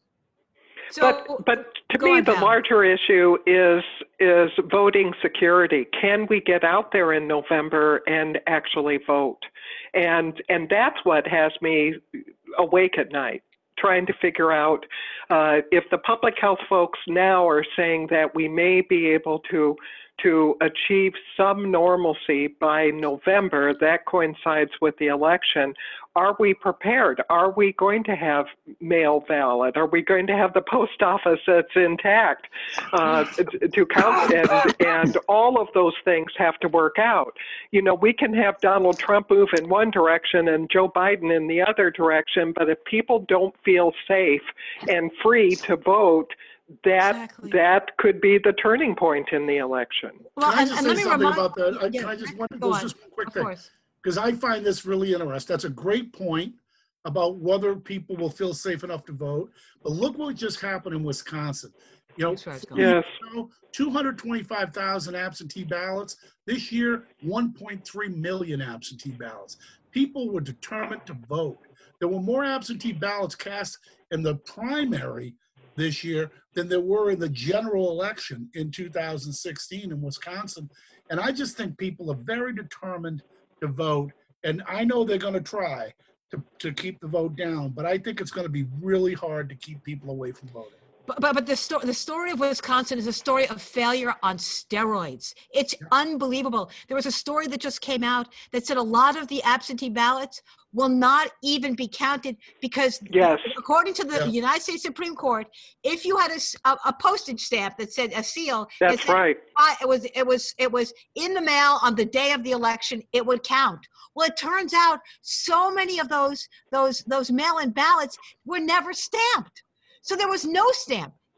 Speaker 3: But to me, the larger issue is voting security. Can we get out there in November and actually vote? And that's what has me awake at night, trying to figure out if the public health folks now are saying that we may be able to achieve some normalcy by November, that coincides with the election. Are we prepared? Are we going to have mail ballot? Are we going to have the post office that's intact to count? And all of those things have to work out. We can have Donald Trump move in one direction and Joe Biden in the other direction, but if people don't feel safe and free to vote, that could be the turning point in the election.
Speaker 1: Well,
Speaker 6: Can I just say something about that?
Speaker 1: Yeah,
Speaker 6: Can I just one quick
Speaker 1: of
Speaker 6: thing?
Speaker 1: course.
Speaker 6: Because I find this really interesting. That's a great point about whether people will feel safe enough to vote. But look what just happened in Wisconsin.
Speaker 1: Yes.
Speaker 6: 225,000 absentee ballots. This year, 1.3 million absentee ballots. People were determined to vote. There were more absentee ballots cast in the primary this year than there were in the general election in 2016 in Wisconsin. And I just think people are very determined to vote. And I know they're going to try to keep the vote down, but I think it's going to be really hard to keep people away from voting.
Speaker 1: But the story of Wisconsin is a story of failure on steroids. It's unbelievable. There was a story that just came out that said a lot of the absentee ballots will not even be counted because, according to the United States Supreme Court, if you had a postage stamp that said a seal,
Speaker 3: that's right.
Speaker 1: It was in the mail on the day of the election, it would count. Well, it turns out so many of those mail-in ballots were never stamped. So there was no stamp.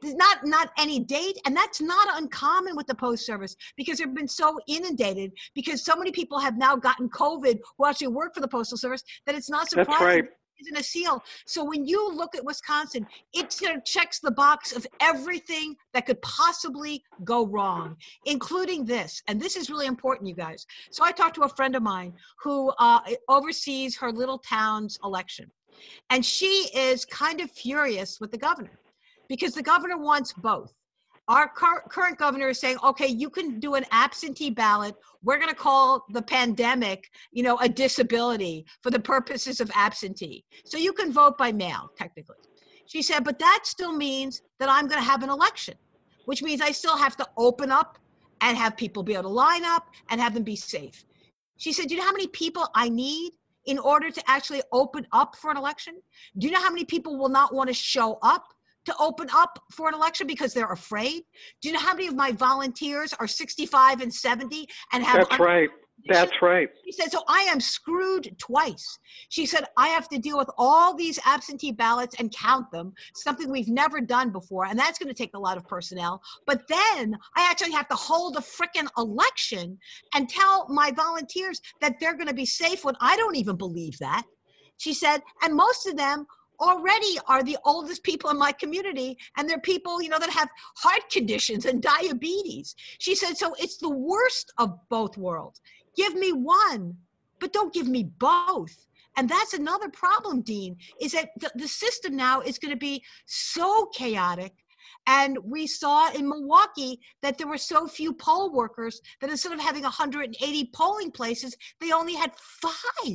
Speaker 1: not any date, and that's not uncommon with the Post Service because they've been so inundated because so many people have now gotten COVID who actually work for the Postal Service that it's not surprising.
Speaker 3: That's right.
Speaker 1: Isn't a seal. So when you look at Wisconsin, it sort of checks the box of everything that could possibly go wrong, including this. And this is really important, you guys. So I talked to a friend of mine who oversees her little town's election. And she is kind of furious with the governor because the governor wants both. Our current governor is saying, okay, you can do an absentee ballot. We're going to call the pandemic, a disability for the purposes of absentee. So you can vote by mail, technically. She said, but that still means that I'm going to have an election, which means I still have to open up and have people be able to line up and have them be safe. She said, do you know how many people I need in order to actually open up for an election? Do you know how many people will not want to show up to open up for an election because they're afraid? Do you know how many of my volunteers are 65 and 70 and have—
Speaker 3: That's right. That's right.
Speaker 1: She said, so I am screwed twice. She said, I have to deal with all these absentee ballots and count them, something we've never done before. And that's going to take a lot of personnel. But then I actually have to hold a frickin' election and tell my volunteers that they're going to be safe when I don't even believe that. She said, and most of them already are the oldest people in my community, and they're people, that have heart conditions and diabetes. She said, so it's the worst of both worlds. Give me one, but don't give me both. And that's another problem, Dean, is that the system now is going to be so chaotic. And we saw in Milwaukee that there were so few poll workers that instead of having 180 polling places, they only had 5.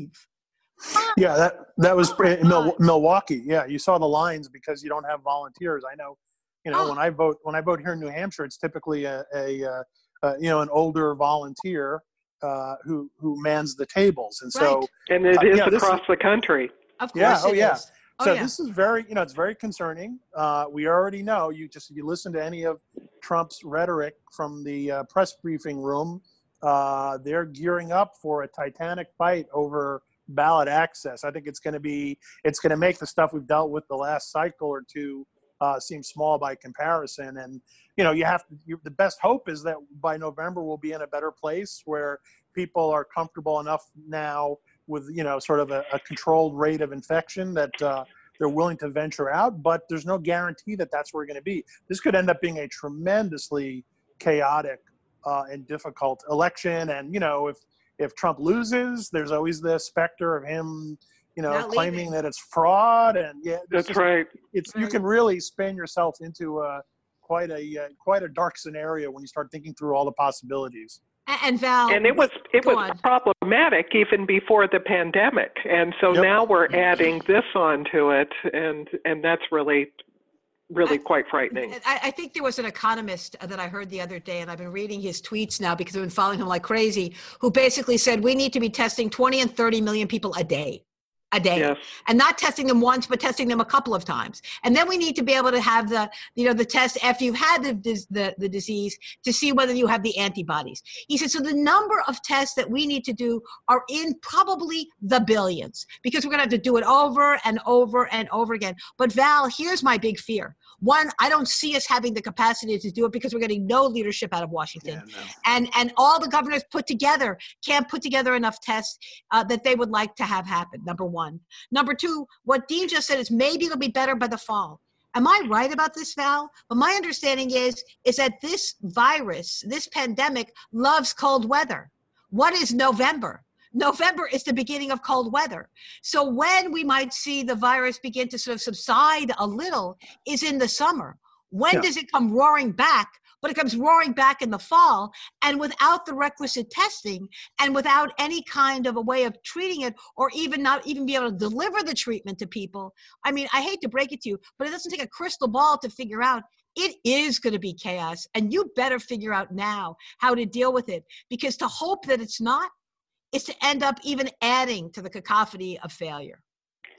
Speaker 4: Yeah, that was in Milwaukee. Yeah, you saw the lines because you don't have volunteers. I know, when I vote here in New Hampshire, it's typically an older volunteer who mans the tables, and so
Speaker 3: and it is across the country.
Speaker 1: Of course, it is.
Speaker 4: So this is very, it's very concerning. We already know. You listen to any of Trump's rhetoric from the press briefing room, they're gearing up for a titanic fight over ballot access. I think it's going to make the stuff we've dealt with the last cycle or two seem small by comparison. And, the best hope is that by November we'll be in a better place where people are comfortable enough now with, sort of a controlled rate of infection that they're willing to venture out, but there's no guarantee that that's where we're going to be. This could end up being a tremendously chaotic and difficult election. And, if Trump loses, there's always the specter of him, claiming that it's fraud. And
Speaker 3: that's right.
Speaker 4: You can really spin yourself into quite a dark scenario when you start thinking through all the possibilities.
Speaker 1: And Val,
Speaker 3: and it was problematic even before the pandemic, and so now we're adding this onto it, and that's really quite frightening.
Speaker 1: I think there was an economist that I heard the other day, and I've been reading his tweets now because I've been following him like crazy, who basically said we need to be testing 20 and 30 million people a day. Yes. And not testing them once, but testing them a couple of times. And then we need to be able to have the test after you've had the disease to see whether you have the antibodies. He said, so the number of tests that we need to do are in probably the billions because we're going to have to do it over and over and over again. But Val, here's my big fear. One, I don't see us having the capacity to do it because we're getting no leadership out of Washington. Yeah, no. And all the governors put together can't put together enough tests that they would like to have happen, number one. Number two, what Dean just said is maybe it'll be better by the fall. Am I right about this, Val? But my understanding is that this virus, this pandemic, loves cold weather. What is November? November is the beginning of cold weather. So when we might see the virus begin to sort of subside a little is in the summer. When does it come roaring back? But it comes roaring back in the fall, and without the requisite testing and without any kind of a way of treating it or even not even be able to deliver the treatment to people. I mean, I hate to break it to you, but it doesn't take a crystal ball to figure out it is going to be chaos, and you better figure out now how to deal with it, because to hope that it's not is to end up even adding to the cacophony of failure.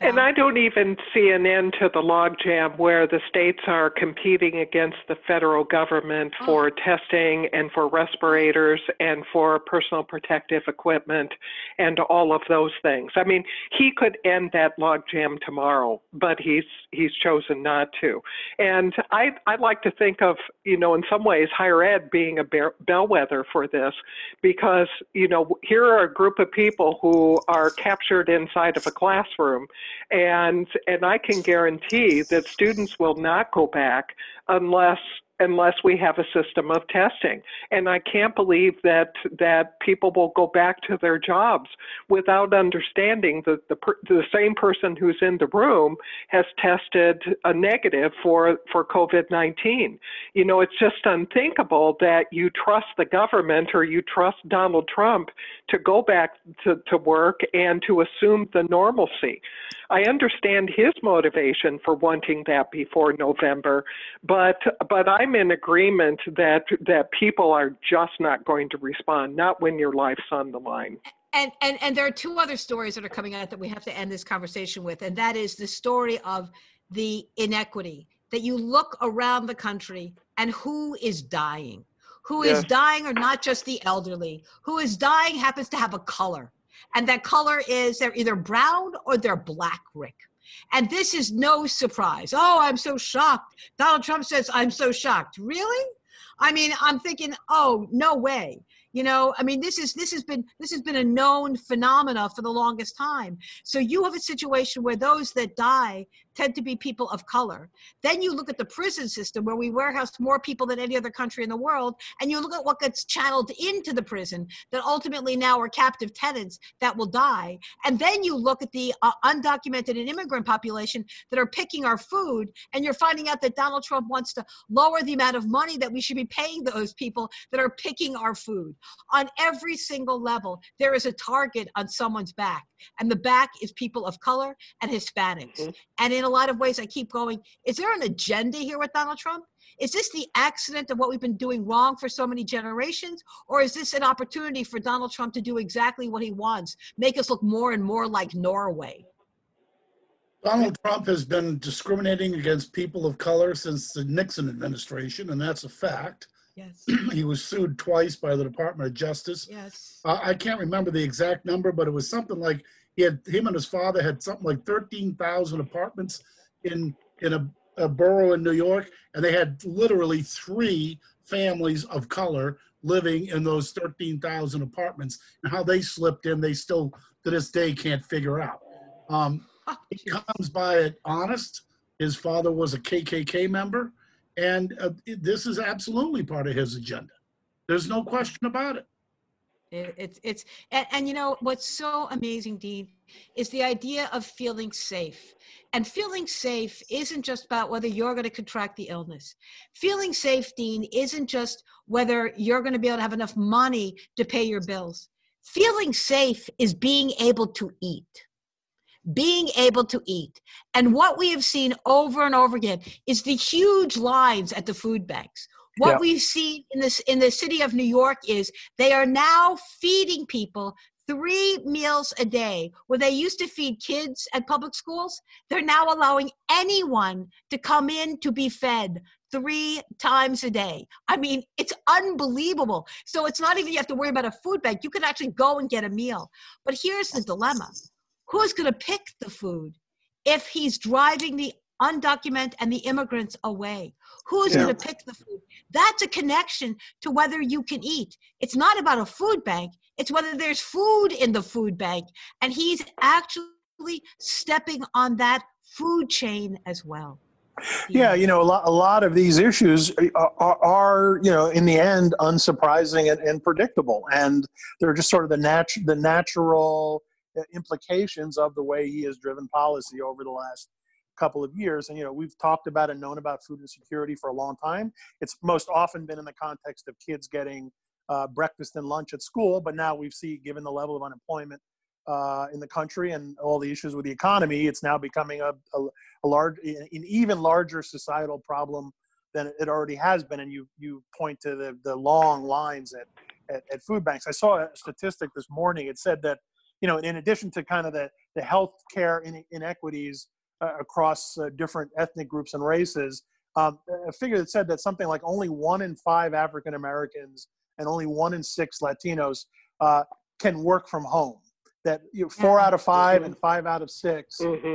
Speaker 3: And I don't even see an end to the logjam where the states are competing against the federal government for testing and for respirators and for personal protective equipment and all of those things. I mean, he could end that logjam tomorrow, but he's chosen not to. And I like to think of, in some ways, higher ed being a bellwether for this, because, here are a group of people who are captured inside of a classroom. And I can guarantee that students will not go back unless we have a system of testing. And I can't believe that people will go back to their jobs without understanding that the same person who's in the room has tested a negative for COVID-19. It's just unthinkable that you trust the government or you trust Donald Trump to go back to work and to assume the normalcy. I understand his motivation for wanting that before November, but I'm in agreement that people are just not going to respond, not when your life's on the line.
Speaker 1: And there are two other stories that are coming out that we have to end this conversation with, and that is the story of the inequity, that you look around the country and who is dying. Who is dying are not just the elderly. Who is dying happens to have a color. And that color is they're either brown or they're black, Rick. And this is no surprise. Oh, I'm so shocked. Donald Trump says, I'm so shocked. Really? I mean, I'm thinking, oh, no way. This has been a known phenomena for the longest time. So you have a situation where those that die tend to be people of color. Then you look at the prison system where we warehouse more people than any other country in the world, and you look at what gets channeled into the prison that ultimately now are captive tenants that will die. And then you look at the undocumented and immigrant population that are picking our food, and you're finding out that Donald Trump wants to lower the amount of money that we should be paying those people that are picking our food. On every single level, there is a target on someone's back, and the back is people of color and Hispanics. Mm-hmm. And in a lot of ways, I keep going, is there an agenda here with Donald Trump? Is this the accident of what we've been doing wrong for so many generations? Or is this an opportunity for Donald Trump to do exactly what he wants, make us look more and more like Norway?
Speaker 6: Donald Trump has been discriminating against people of color since the Nixon administration, and that's a fact.
Speaker 1: Yes.
Speaker 6: He was sued twice by the Department of Justice.
Speaker 1: Yes.
Speaker 6: I can't remember the exact number, but it was something like him and his father had something like 13,000 apartments in a borough in New York, and they had literally 3 families of color living in those 13,000 apartments. And how they slipped in, they still to this day can't figure out. He comes by it honest. His father was a KKK member. And this is absolutely part of his agenda. There's no question about it.
Speaker 1: And what's so amazing, Dean, is the idea of feeling safe. And feeling safe isn't just about whether you're going to contract the illness. Feeling safe, Dean, isn't just whether you're going to be able to have enough money to pay your bills. Feeling safe is being able to eat. Being able to eat. And what we have seen over and over again is the huge lines at the food banks. What we've seen in the city of New York is they are now feeding people 3 meals a day. Where they used to feed kids at public schools, they're now allowing anyone to come in to be fed 3 times a day. I mean, it's unbelievable. So it's not even you have to worry about a food bank. You can actually go and get a meal. But here's the dilemma. Who's going to pick the food if he's driving the undocumented and the immigrants away? Who's going to pick the food? That's a connection to whether you can eat. It's not about a food bank. It's whether there's food in the food bank. And he's actually stepping on that food chain as well.
Speaker 4: Yeah, a lot of these issues are in the end, unsurprising and predictable. And they're just sort of the natural implications of the way he has driven policy over the last couple of years. And, we've talked about and known about food insecurity for a long time. It's most often been in the context of kids getting breakfast and lunch at school. But now we've seen, given the level of unemployment in the country and all the issues with the economy, it's now becoming an even larger societal problem than it already has been. And you point to the long lines at food banks. I saw a statistic this morning. It said that, in addition to kind of healthcare inequities across different ethnic groups and races. A figure that said that something like only 1 in 5 African Americans and only 1 in 6 Latinos can work from home. That 4 out of 5 and 5 out of 6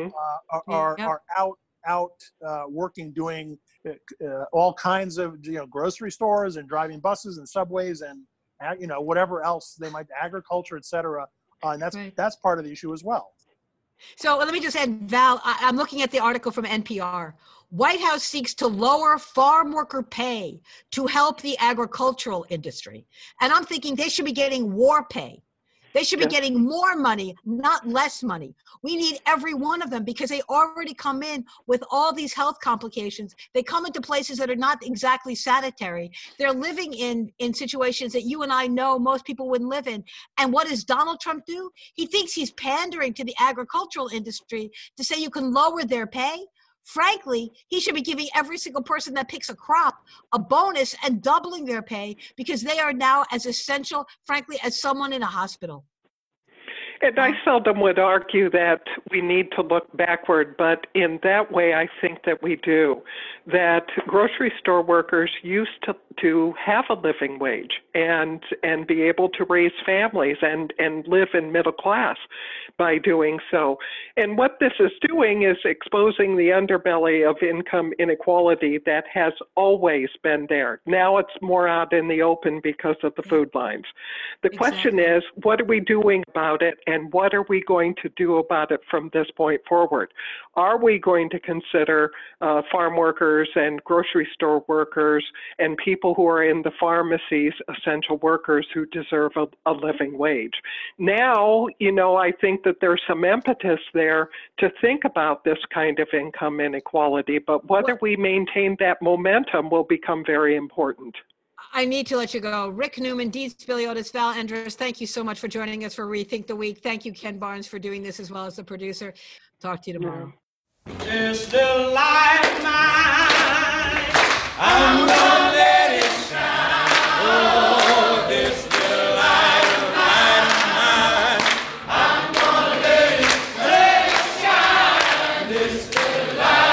Speaker 4: are out working, doing all kinds of grocery stores and driving buses and subways and whatever else they might, agriculture, etc. And that's part of the issue as well.
Speaker 1: So let me just add, Val, I'm looking at the article from NPR. White House seeks to lower farm worker pay to help the agricultural industry. And I'm thinking they should be getting war pay. They should be getting more money, not less money. We need every one of them because they already come in with all these health complications. They come into places that are not exactly sanitary. They're living in situations that you and I know most people wouldn't live in. And what does Donald Trump do? He thinks he's pandering to the agricultural industry to say you can lower their pay. Frankly, he should be giving every single person that picks a crop a bonus and doubling their pay because they are now as essential, frankly, as someone in a hospital.
Speaker 3: And I seldom would argue that we need to look backward, but in that way, I think that we do. That grocery store workers used to have a living wage and be able to raise families and live in middle class by doing so. And what this is doing is exposing the underbelly of income inequality that has always been there. Now it's more out in the open because of the food lines. The question is, what are we doing about it? And what are we going to do about it from this point forward? Are we going to consider farm workers and grocery store workers and people who are in the pharmacies essential workers who deserve a living wage? Now, I think that there's some impetus there to think about this kind of income inequality, but whether we maintain that momentum will become very important.
Speaker 1: I need to let you go. Rick Newman, Dean Spiliotis, Val Endres, thank you so much for joining us for Rethink the Week. Thank you, Ken Barnes, for doing this as well as the producer. Talk to you tomorrow.
Speaker 10: This little light of mine, I'm gonna let it shine. Oh, this little light of mine, I'm gonna let it shine. This little light.